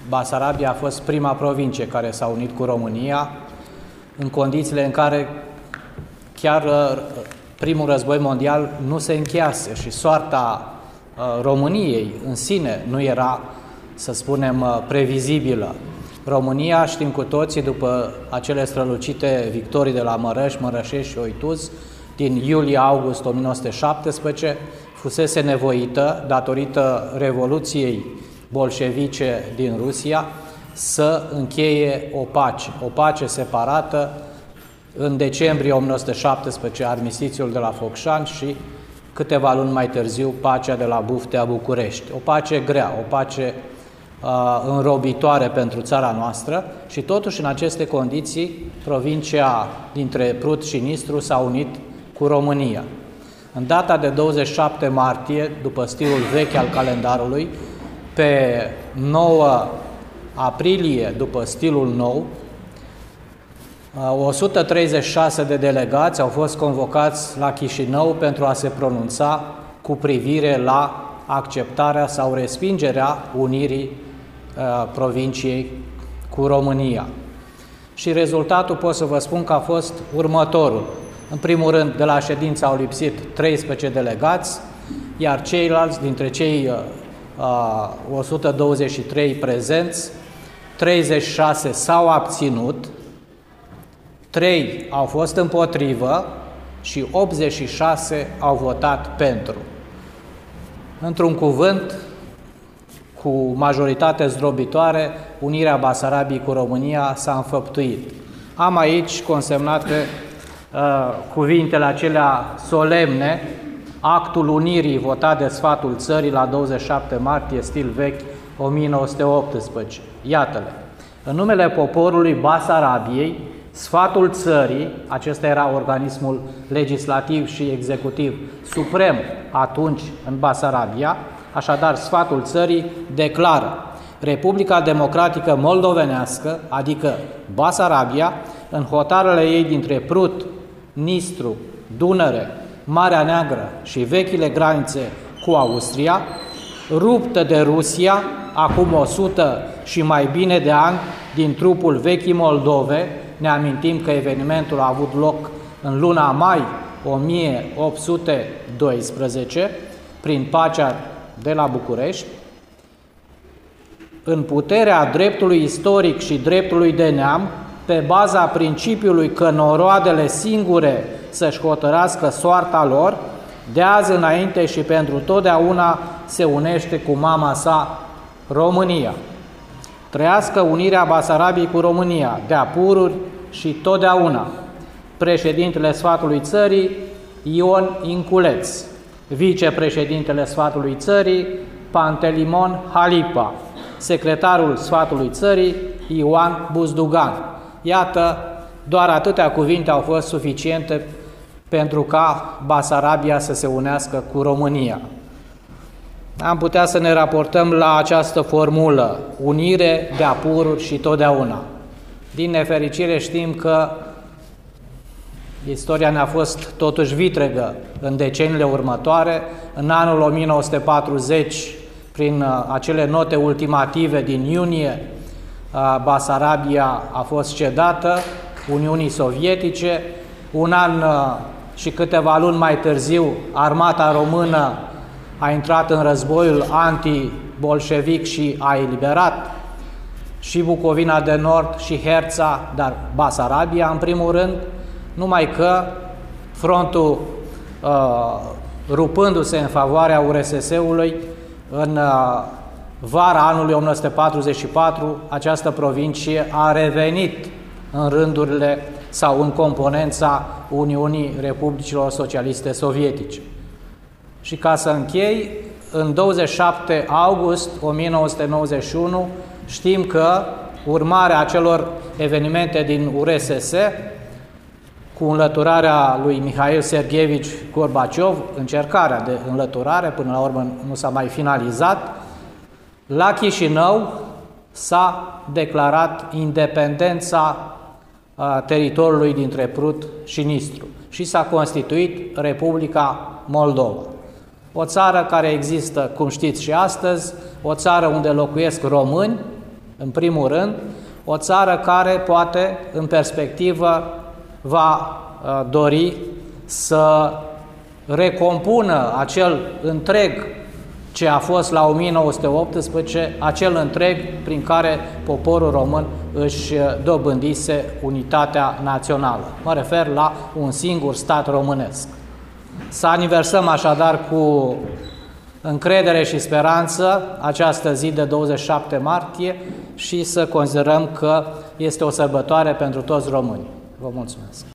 Basarabia a fost prima provincie care s-a unit cu România, în condițiile în care chiar primul război mondial nu se încheiase și soarta României în sine nu era, să spunem, previzibilă. România, știm cu toții, după acele strălucite victorii de la Mărăș, Mărășești și Oituz, din iulie-august 1917, fusese nevoită, datorită Revoluției bolșevice din Rusia, să încheie o pace separată în decembrie 1917, armistițiul de la Focșani și câteva luni mai târziu pacea de la Buftea București. O pace grea, o pace înrobitoare pentru țara noastră și totuși în aceste condiții provincia dintre Prut și Nistru s-a unit cu România. În data de 27 martie, după stilul vechi al calendarului, pe 9 aprilie, după stilul nou, 136 de delegați au fost convocați la Chișinău pentru a se pronunța cu privire la acceptarea sau respingerea unirii provinciei cu România. Și rezultatul pot să vă spun că a fost următorul. În primul rând, de la ședință au lipsit 13 delegați, iar ceilalți, dintre cei 123 prezenți, 36 s-au abținut, 3 au fost împotrivă și 86 au votat pentru. Într-un cuvânt, cu majoritate zdrobitoare, unirea Basarabiei cu România s-a înfăptuit. Am aici consemnate cuvintele acelea solemne, actul unirii votat de Sfatul Țării la 27 martie, stil vechi, 1918. Iată-le. În numele poporului Basarabiei, Sfatul Țării, acesta era organismul legislativ și executiv suprem atunci în Basarabia, așadar Sfatul Țării declară Republica Democratică Moldovenească, adică Basarabia, în hotarele ei dintre Prut, Nistru, Dunăre, Marea Neagră și vechile granițe cu Austria, ruptă de Rusia acum 100 și mai bine de ani din trupul vechii Moldove. Ne amintim că evenimentul a avut loc în luna mai 1812, prin pacea de la București, în puterea dreptului istoric și dreptului de neam, pe baza principiului că noroadele singure să-și hotărască soarta lor, de azi înainte și pentru totdeauna se unește cu mama sa, România. Trăiască unirea Basarabiei cu România, de-a pururi și totdeauna. Președintele Sfatului Țării, Ion Inculeț. Vicepreședintele Sfatului Țării, Pantelimon Halipa. Secretarul Sfatului Țării, Ioan Buzdugan. Iată, doar atâtea cuvinte au fost suficiente pentru ca Basarabia să se unească cu România. Am putea să ne raportăm la această formulă, unire de-a pururi și totdeauna. Din nefericire știm că istoria ne-a fost totuși vitregă în deceniile următoare. În anul 1940, prin acele note ultimative din iunie, Basarabia a fost cedată Uniunii Sovietice. Un an și câteva luni mai târziu, armata română a intrat în războiul anti-bolșevic și a eliberat și Bucovina de Nord și Herța, dar Basarabia în primul rând, numai că frontul rupându-se în favoarea URSS-ului, în vara anului 1944, această provincie a revenit în rândurile sau în componența Uniunii Republicilor Socialiste Sovietice. Și ca să închei, în 27 august 1991 știm că urmarea acelor evenimente din URSS, cu înlăturarea lui Mihail Sergeevici Gorbaciov, încercarea de înlăturare, până la urmă nu s-a mai finalizat, la Chișinău s-a declarat independența teritoriului dintre Prut și Nistru și s-a constituit Republica Moldova. O țară care există, cum știți și astăzi, o țară unde locuiesc români, În primul rând, o țară care poate, în perspectivă, va dori să recompună acel întreg ce a fost la 1918, acel întreg prin care poporul român își dobândise unitatea națională. Mă refer la un singur stat românesc. Să aniversăm așadar cu încredere și speranță această zi de 27 martie și să considerăm că este o sărbătoare pentru toți românii. Vă mulțumesc!